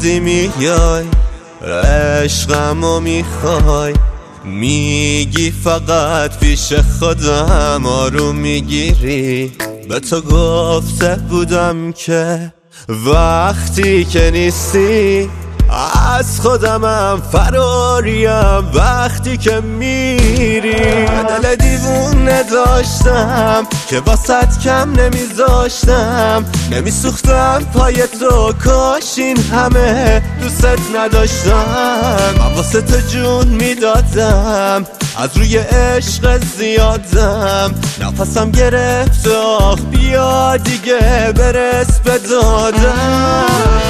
بازی میای، عشقمو میخوای، میگی فقط پیش خودم آروم میگیری. به تو گفته بودم که وقتی که نیستی از خودمم فراریم، وقتی که میری. دل دیوونه داشتم که واسط کم نمیذاشتم، نمیسوختم پای تو، کاش این همه دوست نداشتم. من واسه تو جون میدادم، از روی عشق زیادم، نفسم گرفت آخ بیا دیگه برس به دادم.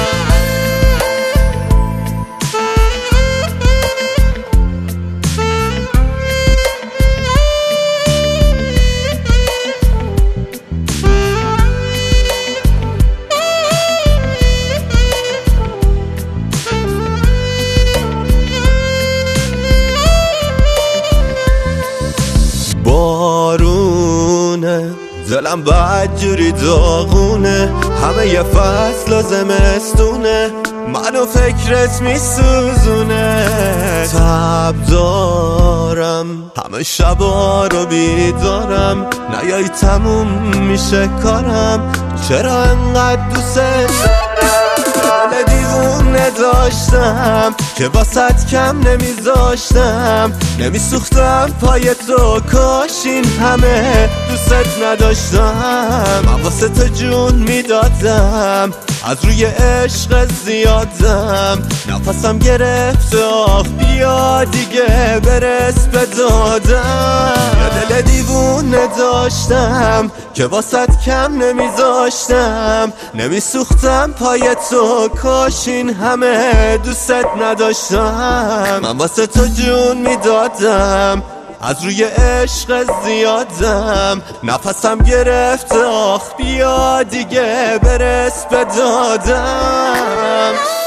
بارونه دلم بدجوری داغونه، همه یه فصل و زمستونه، منو فکرت میسوزونه. تب دارم همه شبا رو بیدارم، نیایی تموم میشه کارم، چرا انقدر دوست دارم. دل دیوونه داشتم که واسط کم نمیذاشتم، نمیسوختم پای تو، کاش این همه دوست نداشتم. من واسه تو جون میدادم، از روی عشق زیادم، نفسم گرفت آخ بیا دیگه برس به دادم. یه دل دیوونه داشتم که واسط کم نمیذاشتم، نمیسوختم پای تو، کاش این همه دوست نداشتم. من واسه تو جون میدادم، از روی عشق زیادم، نفسم گرفت آخ بیا دیگه برس به دادم.